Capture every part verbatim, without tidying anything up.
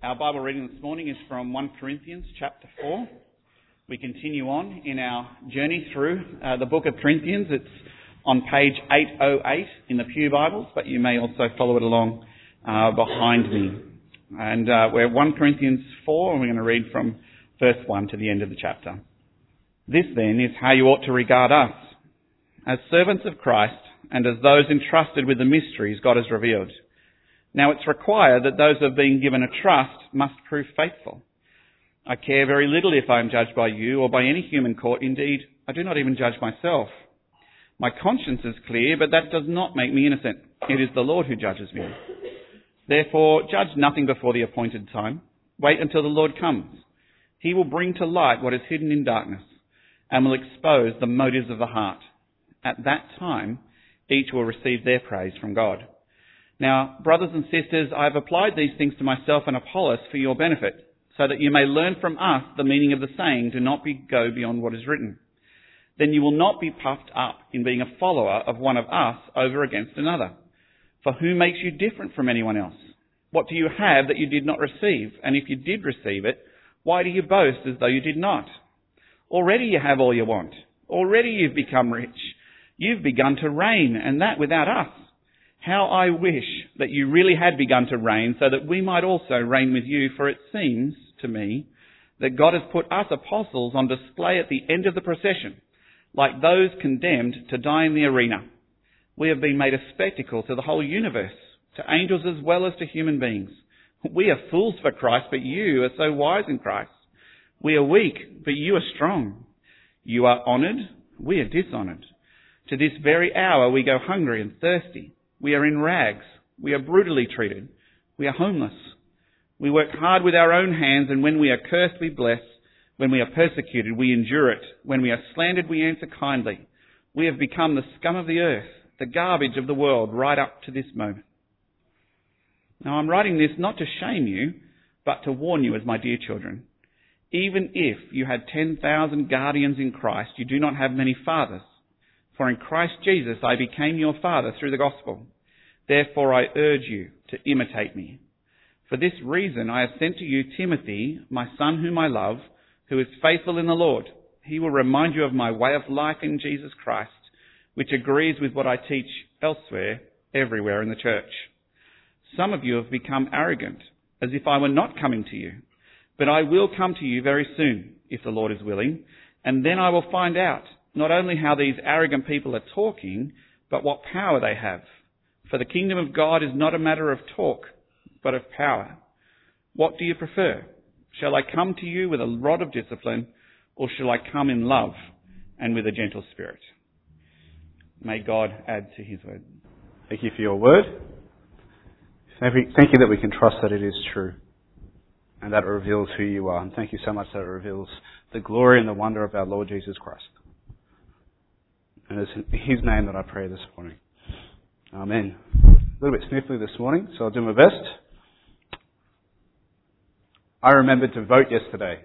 Our Bible reading this morning is from First Corinthians chapter four. We continue on in our journey through uh, the book of Corinthians. It's on page eight oh eight in the Pew Bibles, but you may also follow it along uh, behind me. And uh, we're First Corinthians four, and we're going to read from verse one to the end of the chapter. This then is how you ought to regard us, as servants of Christ and as those entrusted with the mysteries God has revealed. Now it's required that those who have been given a trust must prove faithful. I care very little if I am judged by you or by any human court. Indeed, I do not even judge myself. My conscience is clear, but that does not make me innocent. It is the Lord who judges me. Therefore, judge nothing before the appointed time. Wait until the Lord comes. He will bring to light what is hidden in darkness and will expose the motives of the heart. At that time, each will receive their praise from God. Now, brothers and sisters, I have applied these things to myself and Apollos for your benefit, so that you may learn from us the meaning of the saying, do not be, go beyond what is written. Then you will not be puffed up in being a follower of one of us over against another. For who makes you different from anyone else? What do you have that you did not receive? And if you did receive it, why do you boast as though you did not? Already you have all you want. Already you've become rich. You've begun to reign, and that without us. How I wish that you really had begun to reign, so that we might also reign with you, for it seems to me that God has put us apostles on display at the end of the procession, like those condemned to die in the arena. We have been made a spectacle to the whole universe, to angels as well as to human beings. We are fools for Christ, but you are so wise in Christ. We are weak, but you are strong. You are honoured, we are dishonoured. To this very hour we go hungry and thirsty. We are in rags. We are brutally treated. We are homeless. We work hard with our own hands, and when we are cursed, we bless. When we are persecuted, we endure it. When we are slandered, we answer kindly. We have become the scum of the earth, the garbage of the world, right up to this moment. Now, I'm writing this not to shame you, but to warn you as my dear children. Even if you had ten thousand guardians in Christ, you do not have many fathers. For in Christ Jesus I became your father through the gospel. Therefore I urge you to imitate me. For this reason I have sent to you Timothy, my son whom I love, who is faithful in the Lord. He will remind you of my way of life in Jesus Christ, which agrees with what I teach elsewhere, everywhere in the church. Some of you have become arrogant, as if I were not coming to you. But I will come to you very soon, if the Lord is willing, and then I will find out not only how these arrogant people are talking, but what power they have. For the kingdom of God is not a matter of talk, but of power. What do you prefer? Shall I come to you with a rod of discipline, or shall I come in love and with a gentle spirit? May God add to his word. Thank you for your word. Thank you that we can trust that it is true and that it reveals who you are. And thank you so much that it reveals the glory and the wonder of our Lord Jesus Christ. And it's in his name that I pray this morning. Amen. A little bit sniffly this morning, so I'll do my best. I remembered to vote yesterday.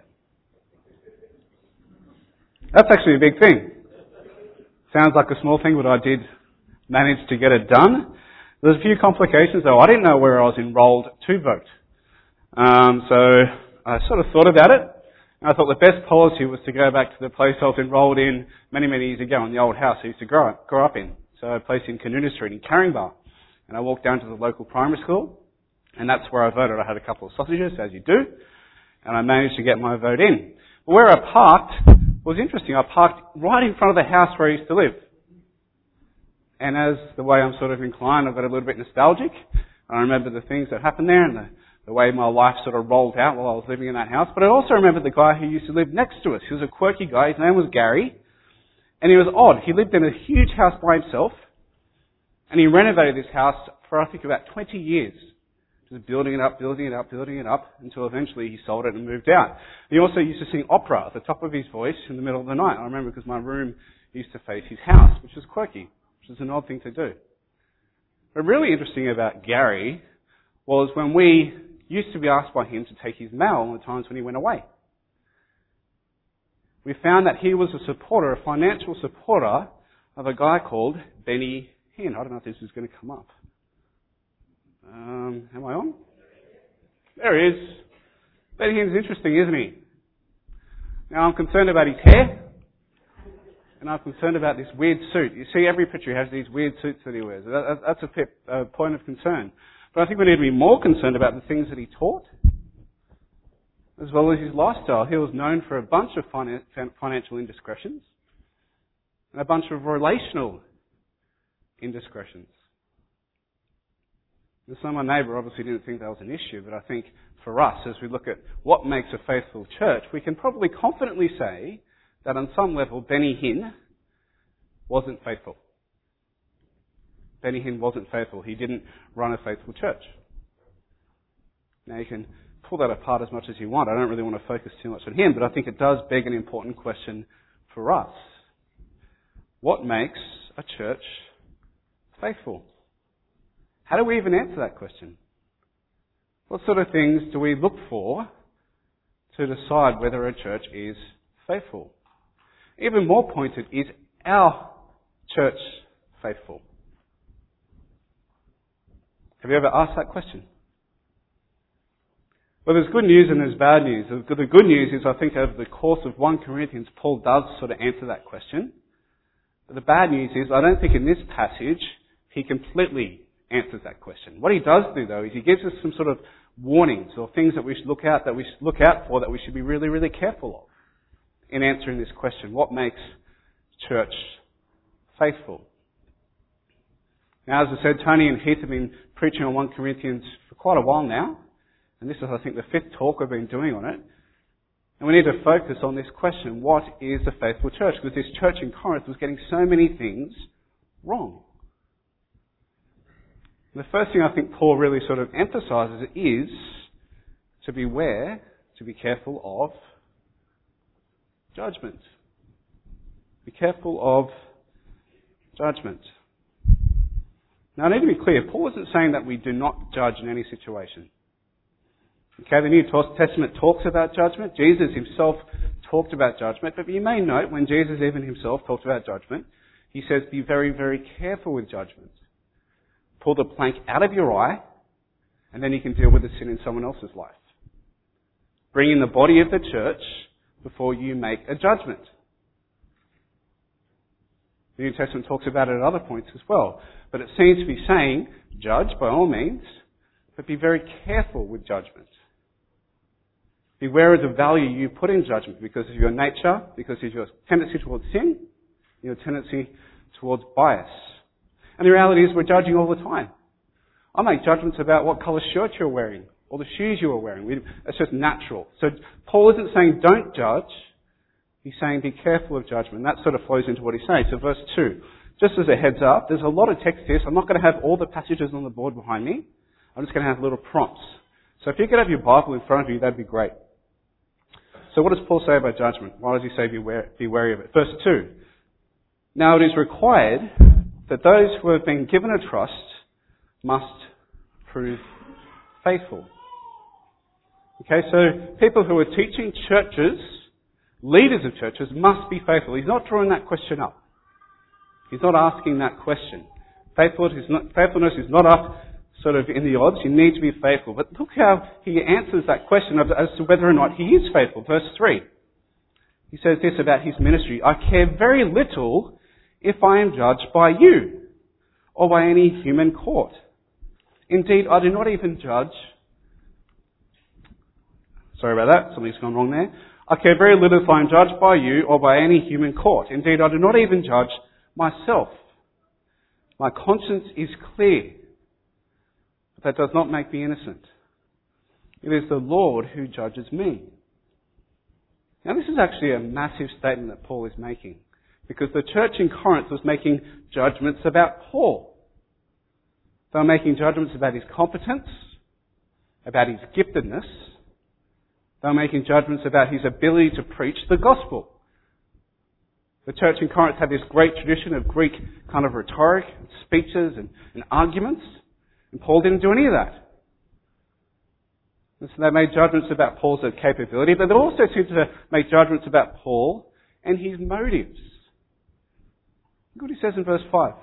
That's actually a big thing. Sounds like a small thing, but I did manage to get it done. There's a few complications though. I didn't know where I was enrolled to vote. Um, so I sort of thought about it. And I thought the best policy was to go back to the place I was enrolled in many, many years ago in the old house I used to grow up, grow up in. So a place in Canuna Street in Caringbah. And I walked down to the local primary school, and that's where I voted. I had a couple of sausages, as you do, and I managed to get my vote in. But where I parked was interesting. I parked right in front of the house where I used to live. And as the way I'm sort of inclined, I got a little bit nostalgic. I remember the things that happened there and the the way my life sort of rolled out while I was living in that house. But I also remember the guy who used to live next to us. He was a quirky guy. His name was Gary. And he was odd. He lived in a huge house by himself. And he renovated this house for, I think, about twenty years. Just building it up, building it up, building it up, until eventually he sold it and moved out. He also used to sing opera at the top of his voice in the middle of the night. I remember because my room used to face his house, which was quirky, which is an odd thing to do. But really interesting about Gary was when we used to be asked by him to take his mail on the times when he went away. We found that he was a supporter, a financial supporter of a guy called Benny Hinn. I don't know if this is going to come up. Um, am I on? There he is. Benny Hinn's interesting, isn't he? Now, I'm concerned about his hair, and I'm concerned about this weird suit. You see, every picture he has these weird suits that he wears. That, that's a pip, uh, point of concern. But I think we need to be more concerned about the things that he taught, as well as his lifestyle. He was known for a bunch of finan- financial indiscretions and a bunch of relational indiscretions. And so my neighbour obviously didn't think that was an issue, but I think for us, as we look at what makes a faithful church, we can probably confidently say that on some level, Benny Hinn wasn't faithful. Benny Hinn wasn't faithful. He didn't run a faithful church. Now you can pull that apart as much as you want. I don't really want to focus too much on him, but I think it does beg an important question for us. What makes a church faithful? How do we even answer that question? What sort of things do we look for to decide whether a church is faithful? Even more pointed, is our church faithful? Have you ever asked that question? Well, there's good news and there's bad news. The good news is, I think, over the course of First Corinthians, Paul does sort of answer that question. But the bad news is, I don't think in this passage he completely answers that question. What he does do, though, is he gives us some sort of warnings or things that we should look out that we should look out for, that we should be really, really careful of in answering this question. What makes church faithful? Now, as I said, Tony and Heath have been preaching on First Corinthians for quite a while now. And this is, I think, the fifth talk we've been doing on it. And we need to focus on this question: what is a faithful church? Because this church in Corinth was getting so many things wrong. And the first thing I think Paul really sort of emphasises is to beware, to be careful of judgment. Be careful of judgment. Now, I need to be clear. Paul isn't saying that we do not judge in any situation. Okay, the New Testament talks about judgment. Jesus himself talked about judgment. But you may note, when Jesus even himself talked about judgment, he says, be very, very careful with judgment. Pull the plank out of your eye, and then you can deal with the sin in someone else's life. Bring in the body of the church before you make a judgment. The New Testament talks about it at other points as well. But it seems to be saying, judge by all means, but be very careful with judgment. Beware of the value you put in judgment because of your nature, because of your tendency towards sin, your tendency towards bias. And the reality is we're judging all the time. I make judgments about what colour shirt you're wearing or the shoes you are wearing. We, it's just natural. So Paul isn't saying don't judge. He's saying be careful of judgment. That sort of flows into what he's saying. So verse two, just as a heads up, there's a lot of text here, so I'm not going to have all the passages on the board behind me. I'm just going to have little prompts. So if you could have your Bible in front of you, that'd be great. So what does Paul say about judgment? Why does he say be wary, be wary of it? Verse two. Now it is required that those who have been given a trust must prove faithful. Okay, so people who are teaching churches, leaders of churches, must be faithful. He's not drawing that question up. He's not asking that question. Faithfulness is not, faithfulness is not up sort of in the odds. You need to be faithful. But look how he answers that question as to whether or not he is faithful. Verse three. He says this about his ministry: I care very little if I am judged by you or by any human court. Indeed, I do not even judge. Sorry about that. Something's gone wrong there. I care very little if I am judged by you or by any human court. Indeed, I do not even judge myself. My conscience is clear. That does not make me innocent. It is the Lord who judges me. Now this is actually a massive statement that Paul is making, because the church in Corinth was making judgments about Paul. They were making judgments about his competence, about his giftedness. They were making judgments about his ability to preach the gospel. The church in Corinth had this great tradition of Greek kind of rhetoric, and speeches and, and arguments. And Paul didn't do any of that. And so they made judgments about Paul's capability, but they also seemed to make judgments about Paul and his motives. Look what he says in verse five.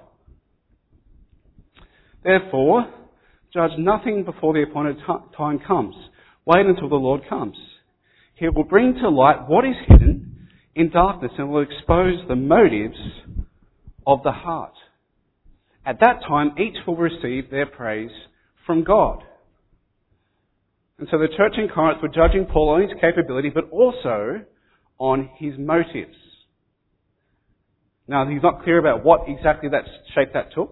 Therefore, judge nothing before the appointed t- time comes, Wait until the Lord comes. He will bring to light what is hidden in darkness and will expose the motives of the heart. At that time, each will receive their praise from God. And so the church in Corinth were judging Paul on his capability, but also on his motives. Now, he's not clear about what exactly that shape that took,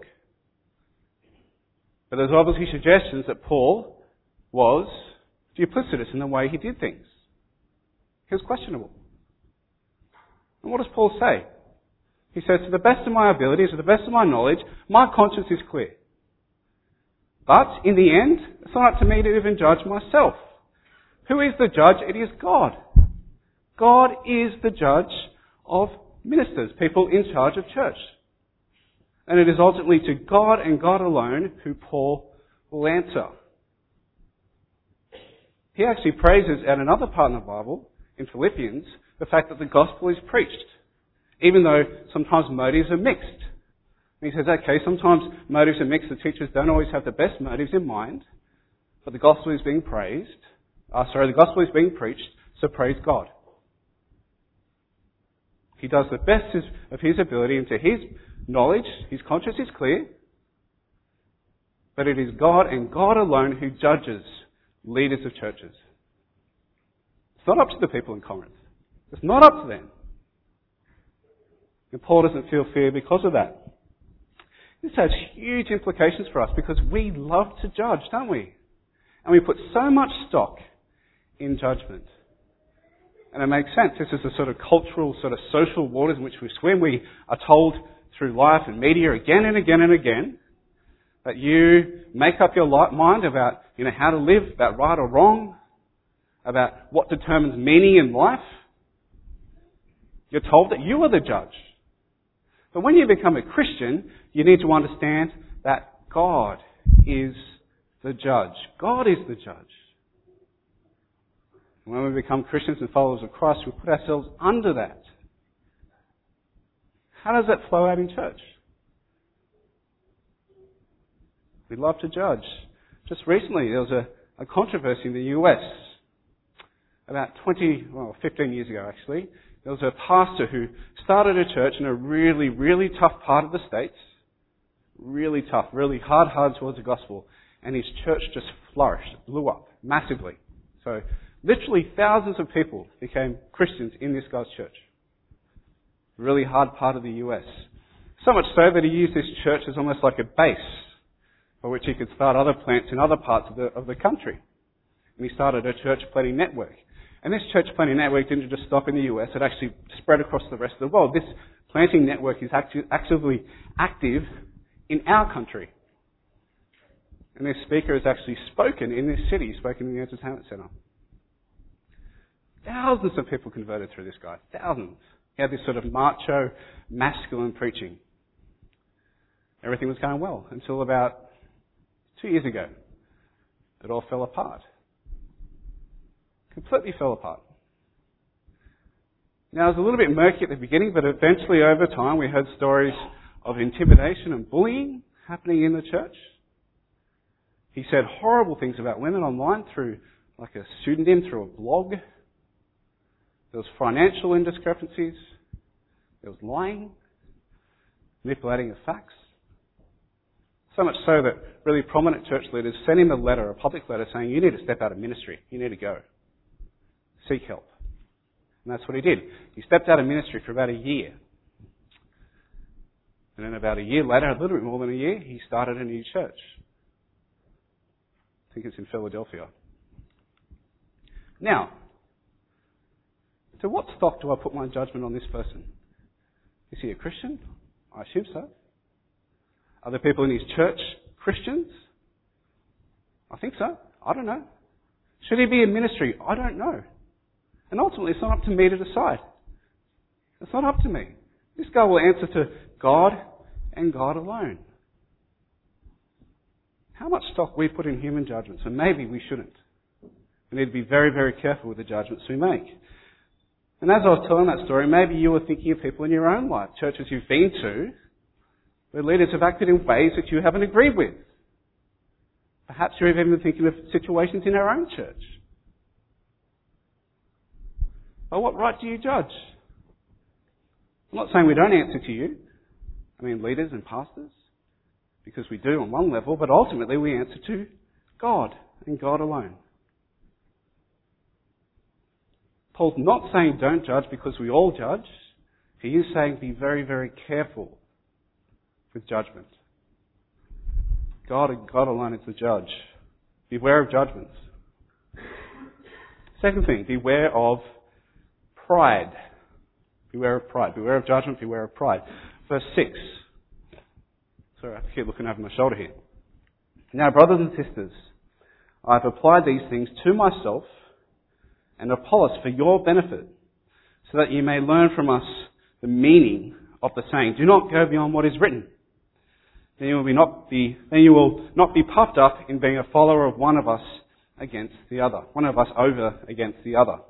but there's obviously suggestions that Paul was duplicitous in the way he did things. He was questionable. And what does Paul say? He says, to the best of my abilities, to the best of my knowledge, my conscience is clear. But in the end, it's not up to me to even judge myself. Who is the judge? It is God. God is the judge of ministers, people in charge of church. And it is ultimately to God and God alone who Paul will answer. He actually praises at another part in the Bible, in Philippians, the fact that the gospel is preached, even though sometimes motives are mixed. And he says, okay, sometimes motives are mixed. The teachers don't always have the best motives in mind, but the gospel is being praised. Uh, sorry, the gospel is being preached, so praise God. He does the best of his ability, and to his knowledge, his conscience is clear, but it is God and God alone who judges leaders of churches. It's not up to the people in Corinth. It's not up to them. And Paul doesn't feel fear because of that. This has huge implications for us because we love to judge, don't we? And we put so much stock in judgment. And it makes sense. This is the sort of cultural, sort of social waters in which we swim. We are told through life and media again and again and again that you make up your mind about, you know, how to live, about right or wrong, about what determines meaning in life. You're told that you are the judge. But when you become a Christian, you need to understand that God is the judge. God is the judge. And when we become Christians and followers of Christ, we put ourselves under that. How does that flow out in church? We love to judge. Just recently, there was a, a controversy in the U S. About twenty, well, fifteen years ago actually. There was a pastor who started a church in a really, really tough part of the States. Really tough, really hard, hard towards the gospel. And his church just flourished, blew up massively. So literally thousands of people became Christians in this guy's church. Really hard part of the U S. So much so that he used this church as almost like a base for which he could start other plants in other parts of the, of the country. And he started a church planting network. And this church planting network didn't just stop in the U S, it actually spread across the rest of the world. This planting network is acti- actively active in our country. And this speaker has actually spoken in this city, spoken in the entertainment centre. Thousands of people converted through this guy. Thousands. He had this sort of macho, masculine preaching. Everything was going well until about two years ago. It all fell apart. Completely fell apart. Now, it was a little bit murky at the beginning, but eventually over time we heard stories of intimidation and bullying happening in the church. He said horrible things about women online through like a pseudonym, through a blog. There was financial indiscrepancies. There was lying, manipulating of facts. So much so that really prominent church leaders sent him a letter, a public letter, saying, you need to step out of ministry. You need to go. Seek help. And that's what he did. He stepped out of ministry for about a year. And then about a year later, a little bit more than a year, he started a new church. I think it's in Philadelphia. Now, to what stock do I put my judgment on this person? Is he a Christian? I assume so. Are the people in his church Christians? I think so. I don't know. Should he be in ministry? I don't know. And ultimately, it's not up to me to decide. It's not up to me. This guy will answer to God and God alone. How much stock we put in human judgments, and maybe we shouldn't. We need to be very, very careful with the judgments we make. And as I was telling that story, maybe you were thinking of people in your own life, churches you've been to, where leaders have acted in ways that you haven't agreed with. Perhaps you're even thinking of situations in our own church. Perhaps you're even thinking of situations in your own life, churches you've been to, where leaders have acted in ways that you haven't agreed with. Perhaps you're even thinking of situations in our own church. Perhaps you're even thinking of situations in our own church where leaders have acted in ways that you haven't agreed with. Perhaps you're even thinking of situations in our own church By what right do you judge? I'm not saying we don't answer to you. I mean, leaders and pastors. Because we do on one level, but ultimately we answer to God and God alone. Paul's not saying don't judge because we all judge. He is saying be very, very careful with judgment. God and God alone is the judge. Beware of judgments. Second thing, beware of pride. Beware of pride. Beware of judgment, beware of pride. Verse six. Sorry, I have to keep looking over my shoulder here. Now, brothers and sisters, I have applied these things to myself and Apollos for your benefit, so that you may learn from us the meaning of the saying, do not go beyond what is written. Then you will be not be, then you will not be puffed up in being a follower of one of us against the other, one of us over against the other.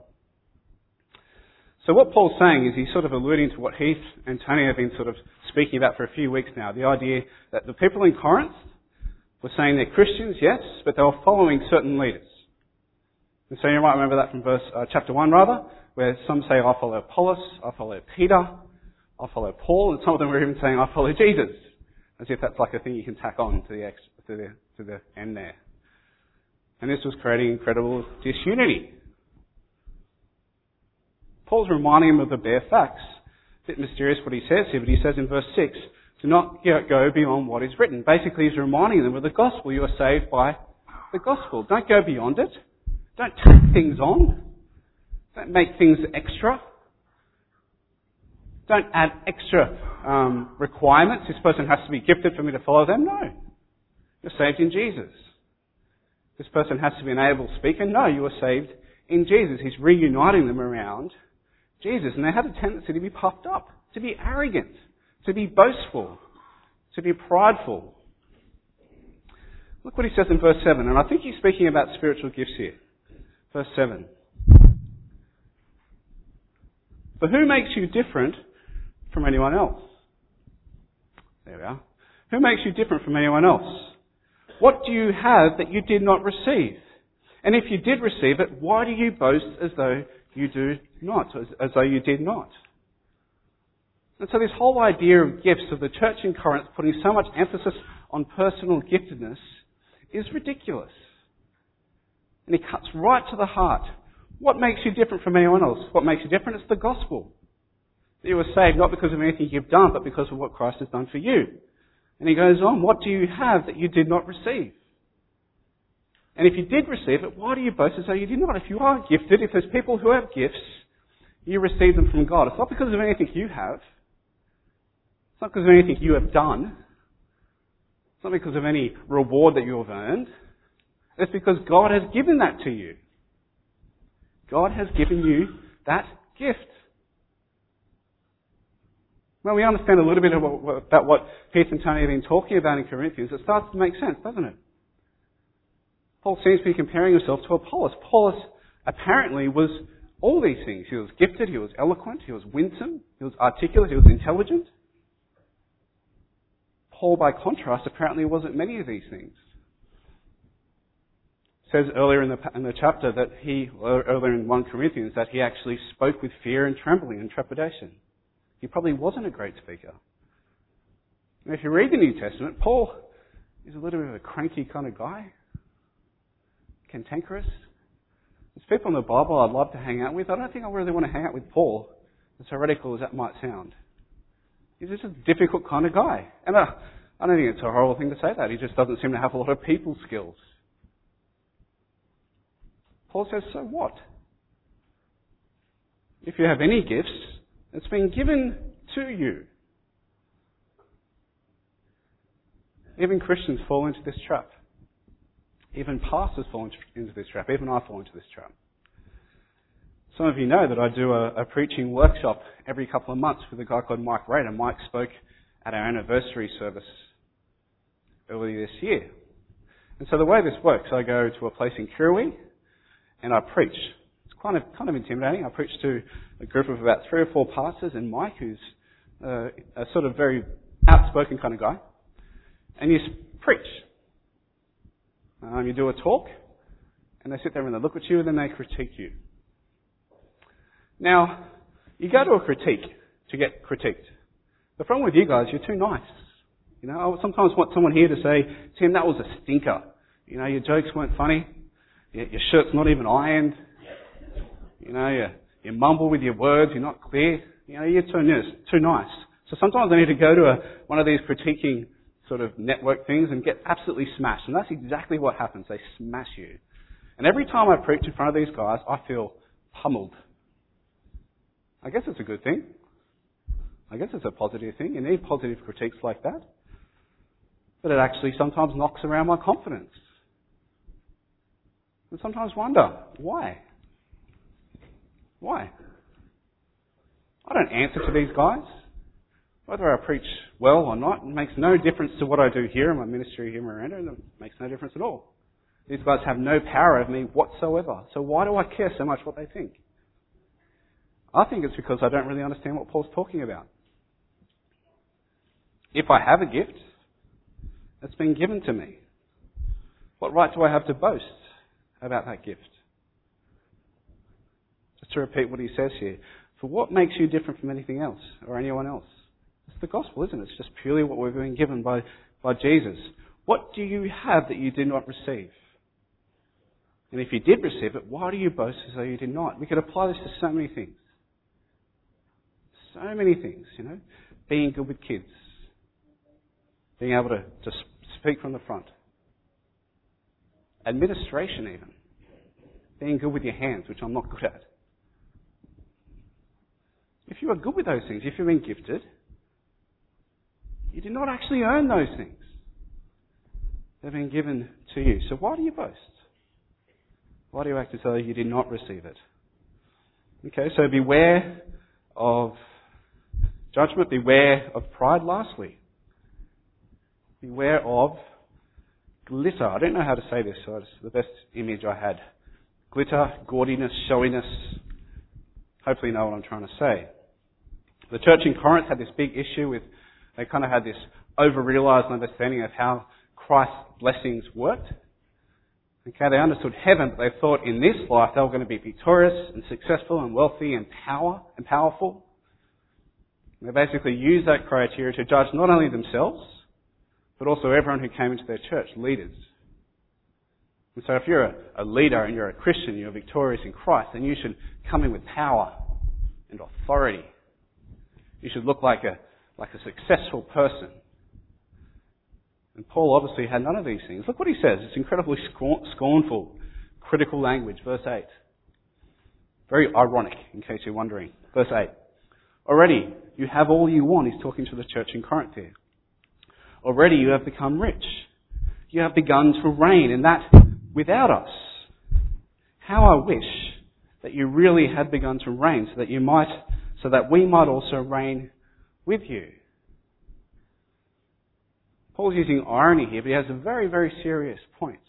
So what Paul's saying is he's sort of alluding to what Heath and Tony have been sort of speaking about for a few weeks now. The idea that the people in Corinth were saying they're Christians, yes, but they were following certain leaders. And so you might remember that from verse uh, chapter one rather, where some say, I follow Apollos, I follow Peter, I follow Paul, and some of them were even saying, I follow Jesus. As if that's like a thing you can tack on to the, ex, to the, to the end there. And this was creating incredible disunity. Paul's reminding them of the bare facts. A bit mysterious what he says here, but he says in verse six, do not go beyond what is written. Basically, he's reminding them of the gospel. You are saved by the gospel. Don't go beyond it. Don't tack things on. Don't make things extra. Don't add extra um, requirements. This person has to be gifted for me to follow them. No. You're saved in Jesus. This person has to be an able speaker. No, you are saved in Jesus. He's reuniting them around Jesus. And they had a tendency to be puffed up, to be arrogant, to be boastful, to be prideful. Look what he says in verse seven. And I think he's speaking about spiritual gifts here. Verse seven. For who makes you different from anyone else? There we are. Who makes you different from anyone else? What do you have that you did not receive? And if you did receive it, why do you boast as though you do not, as, as though you did not? And so this whole idea of gifts, of the church in Corinth putting so much emphasis on personal giftedness, is ridiculous. And it cuts right to the heart. What makes you different from anyone else? What makes you different? It's the gospel. That you were saved not because of anything you've done, but because of what Christ has done for you. And he goes on, what do you have that you did not receive? And if you did receive it, why do you boast as though you did not? If you are gifted, if there's people who have gifts, you receive them from God. It's not because of anything you have. It's not because of anything you have done. It's not because of any reward that you have earned. It's because God has given that to you. God has given you that gift. When we understand a little bit about what Heath and Tony have been talking about in Corinthians, it starts to make sense, doesn't it? Paul seems to be comparing himself to Apollos. Apollos apparently was all these things. He was gifted, he was eloquent, he was winsome, he was articulate, he was intelligent. Paul, by contrast, apparently wasn't many of these things. It says earlier in the, in the chapter that he, earlier in First Corinthians, that he actually spoke with fear and trembling and trepidation. He probably wasn't a great speaker. And if you read the New Testament, Paul is a little bit of a cranky kind of guy. Cantankerous. There's people in the Bible I'd love to hang out with. I don't think I really want to hang out with Paul, as heretical as that might sound. He's just a difficult kind of guy. And uh, I don't think it's a horrible thing to say that. He just doesn't seem to have a lot of people skills. Paul says, so what? If you have any gifts, it's been given to you. Even Christians fall into this trap. Even pastors fall into this trap. Even I fall into this trap. Some of you know that I do a, a preaching workshop every couple of months with a guy called Mike Rader. Mike spoke at our anniversary service earlier this year. And so the way this works, I go to a place in Kirrawee and I preach. It's kind of kind of intimidating. I preach to a group of about three or four pastors and Mike, who's uh, a sort of very outspoken kind of guy. And you preach. Um, you do a talk, and they sit there and they look at you, and then they critique you. Now, you go to a critique to get critiqued. The problem with you guys, you're too nice. You know, I sometimes want someone here to say, Tim, that was a stinker. You know, your jokes weren't funny. Your, your shirt's not even ironed. You know, you, you mumble with your words. You're not clear. You know, you're too nice. Too nice. So sometimes I need to go to a, one of these critiquing sort of network things and get absolutely smashed. And that's exactly what happens. They smash you. And every time I preach in front of these guys, I feel pummeled. I guess it's a good thing. I guess it's a positive thing. You need positive critiques like that. But it actually sometimes knocks around my confidence. And sometimes wonder, why? Why? I don't answer to these guys. Whether I preach well or not, it makes no difference to what I do here in my ministry here in Miranda. It makes no difference at all. These guys have no power over me whatsoever. So why do I care so much what they think? I think it's because I don't really understand what Paul's talking about. If I have a gift, it's been given to me. What right do I have to boast about that gift? Just to repeat what he says here. For what makes you different from anything else or anyone else? It's the gospel, isn't it? It's just purely what we've been given by, by Jesus. What do you have that you did not receive? And if you did receive it, why do you boast as though you did not? We could apply this to so many things. So many things, you know. Being good with kids. Being able to, to speak from the front. Administration even. Being good with your hands, which I'm not good at. If you are good with those things, if you've been gifted, you did not actually earn those things. They've been given to you. So why do you boast? Why do you act as though you did not receive it? Okay, so beware of judgment, beware of pride. Lastly, beware of glitter. I don't know how to say this, so it's the best image I had. Glitter, gaudiness, showiness. Hopefully you know what I'm trying to say. The church in Corinth had this big issue with, they kind of had this over-realised understanding of how Christ's blessings worked. Okay, they understood heaven, but they thought in this life they were going to be victorious and successful and wealthy and power and powerful. And they basically used that criteria to judge not only themselves, but also everyone who came into their church, leaders. And so if you're a, a leader and you're a Christian, you're victorious in Christ, then you should come in with power and authority. You should look like a like a successful person. And Paul obviously had none of these things. Look what he says. It's incredibly scornful, critical language. Verse eight. Very ironic, in case you're wondering. Verse eight. Already you have all you want. He's talking to the church in Corinth here. Already you have become rich. You have begun to reign, and that without us. How I wish that you really had begun to reign, so that you might, so that we might also reign with you. Paul's using irony here, but he has a very, very serious point.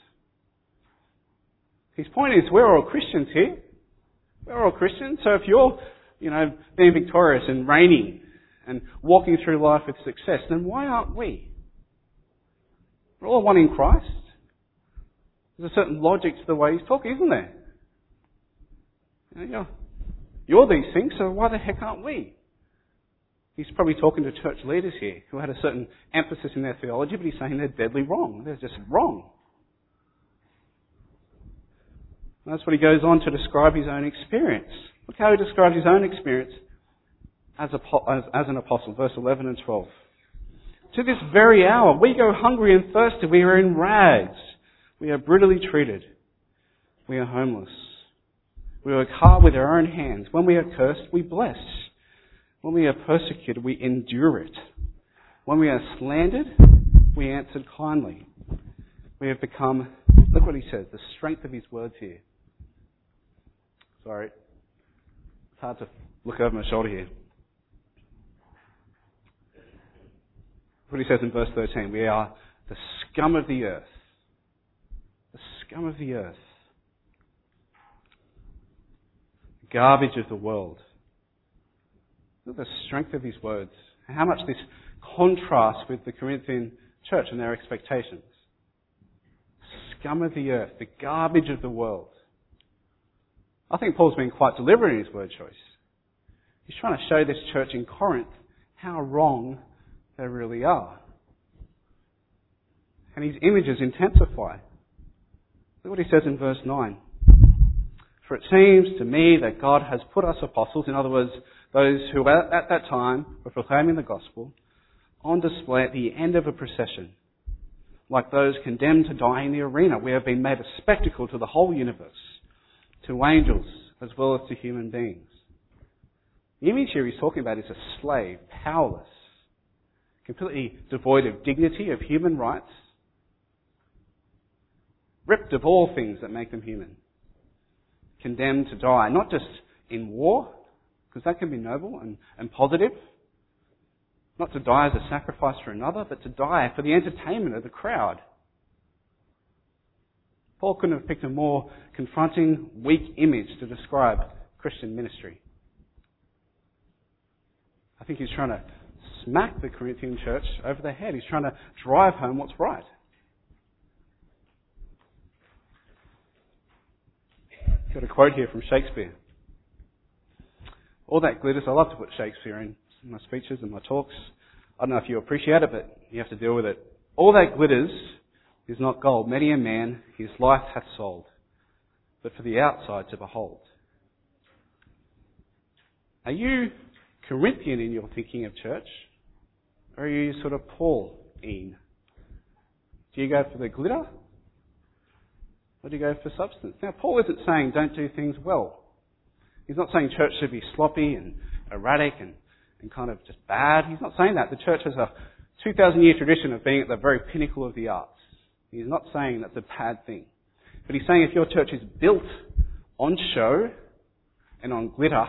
His point is, we're all Christians here. We're all Christians. So if you're, you know, being victorious and reigning and walking through life with success, then why aren't we? We're all one in Christ. There's a certain logic to the way he's talking, isn't there? You know, you're, you're these things, so why the heck aren't we? He's probably talking to church leaders here who had a certain emphasis in their theology, but he's saying they're deadly wrong. They're just wrong. And that's what he goes on to describe his own experience. Look how he describes his own experience as, a, as, as an apostle, verse eleven and twelve. To this very hour, we go hungry and thirsty. We are in rags. We are brutally treated. We are homeless. We work hard with our own hands. When we are cursed, we bless. When we are persecuted, we endure it. When we are slandered, we answered kindly. We have become, look what he says, the strength of his words here. Sorry. It's hard to look over my shoulder here. What he says in verse thirteen, we are the scum of the earth. The scum of the earth. Garbage of the world. Look at the strength of his words. And how much this contrasts with the Corinthian church and their expectations. Scum of the earth. The garbage of the world. I think Paul's been quite deliberate in his word choice. He's trying to show this church in Corinth how wrong they really are. And his images intensify. Look what he says in verse nine. For it seems to me that God has put us apostles, in other words, those who at, at that time were proclaiming the gospel, on display at the end of a procession. Like those condemned to die in the arena, we have been made a spectacle to the whole universe, to angels as well as to human beings. The image here he's talking about is a slave, powerless, completely devoid of dignity, of human rights, ripped of all things that make them human, condemned to die, not just in war, because that can be noble and, and positive, not to die as a sacrifice for another, but to die for the entertainment of the crowd. Paul couldn't have picked a more confronting, weak image to describe Christian ministry. I think he's trying to smack the Corinthian church over the head. He's trying to drive home what's right. Got a quote here from Shakespeare. All that glitters, I love to put Shakespeare in my speeches and my talks. I don't know if you appreciate it, but you have to deal with it. All that glitters is not gold. Many a man his life hath sold, but for the outside to behold. Are you Corinthian in your thinking of church? Or are you sort of Pauline? Do you go for the glitter? Or do you go for substance? Now, Paul isn't saying don't do things well. He's not saying church should be sloppy and erratic and, and kind of just bad. He's not saying that. The church has a two thousand year tradition of being at the very pinnacle of the arts. He's not saying that's a bad thing. But he's saying if your church is built on show and on glitter,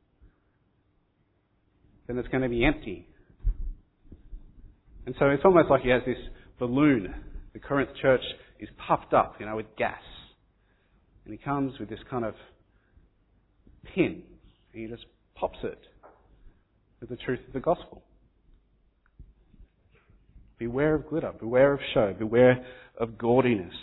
then it's going to be empty. And so it's almost like he has this balloon. The Corinth church is puffed up, you know, with gas. And he comes with this kind of pin, and he just pops it with the truth of the gospel. Beware of glitter, beware of show, beware of gaudiness.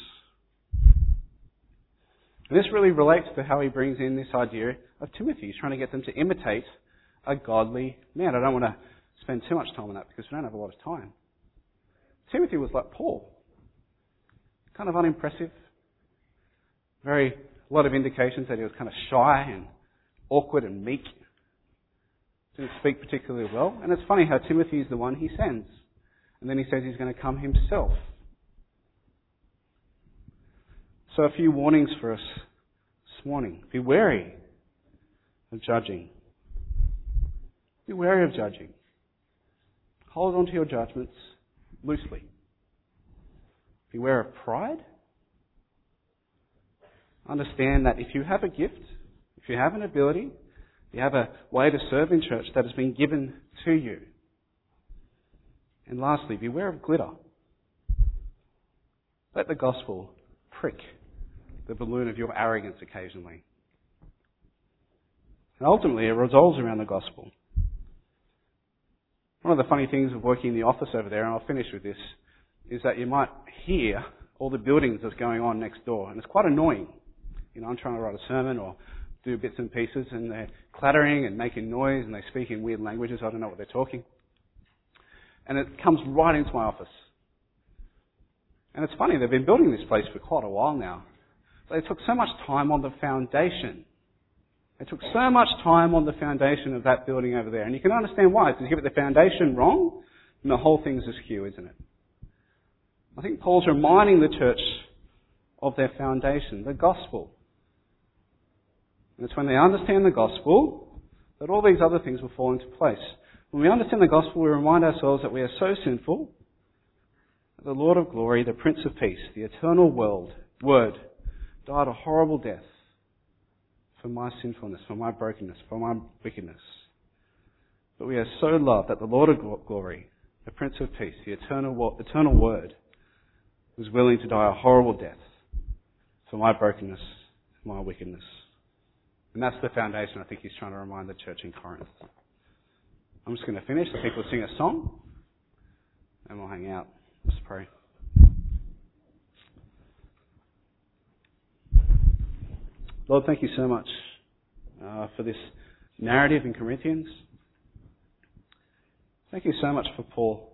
And this really relates to how he brings in this idea of Timothy. He's trying to get them to imitate a godly man. I don't want to spend too much time on that because we don't have a lot of time. Timothy was like Paul. Kind of unimpressive. Very, a lot of indications that he was kind of shy and awkward and meek. Didn't speak particularly well. And it's funny how Timothy is the one he sends. And then he says he's going to come himself. So a few warnings for us this morning. Be wary of judging. Be wary of judging. Hold on to your judgments loosely. Beware of pride. Understand that if you have a gift, if you have an ability, you have a way to serve in church that has been given to you. And lastly, beware of glitter. Let the gospel prick the balloon of your arrogance occasionally. And ultimately, it revolves around the gospel. One of the funny things of working in the office over there, and I'll finish with this, is that you might hear all the buildings that's going on next door. And it's quite annoying. You know, I'm trying to write a sermon or do bits and pieces, and they're clattering and making noise, and they speak in weird languages. I don't know what they're talking. And it comes right into my office. And it's funny, they've been building this place for quite a while now. They took so much time on the foundation. They took so much time on the foundation of that building over there. And you can understand why. Because if you get the foundation wrong, then the whole thing's askew, isn't it? I think Paul's reminding the church of their foundation, the gospel. And it's when they understand the gospel that all these other things will fall into place. When we understand the gospel, we remind ourselves that we are so sinful that the Lord of glory, the Prince of Peace, the eternal world, Word, died a horrible death for my sinfulness, for my brokenness, for my wickedness. But we are so loved that the Lord of glory, the Prince of Peace, the eternal, eternal Word, was willing to die a horrible death for my brokenness, for my wickedness. And that's the foundation I think he's trying to remind the church in Corinth. I'm just going to finish. The people sing a song, and we'll hang out. Let's pray. Lord, thank you so much uh, for this narrative in Corinthians. Thank you so much for Paul.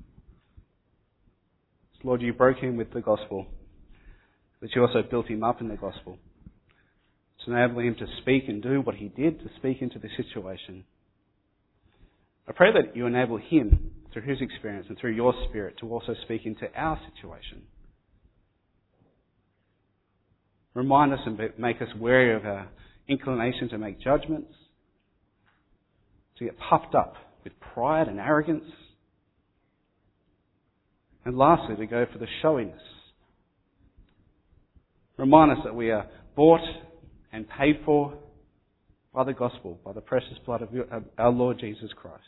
Lord, you broke him with the gospel, but you also built him up in the gospel to enable him to speak and do what he did, to speak into the situation. I pray that you enable him, through his experience and through your Spirit, to also speak into our situation. Remind us and make us wary of our inclination to make judgments, to get puffed up with pride and arrogance, and lastly, to go for the showiness. Remind us that we are bought and paid for by the gospel, by the precious blood of our Lord Jesus Christ.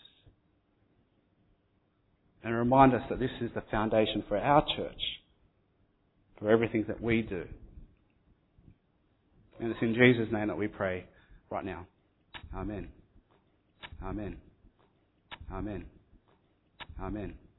And remind us that this is the foundation for our church, for everything that we do. And it's in Jesus' name that we pray right now. Amen. Amen. Amen. Amen.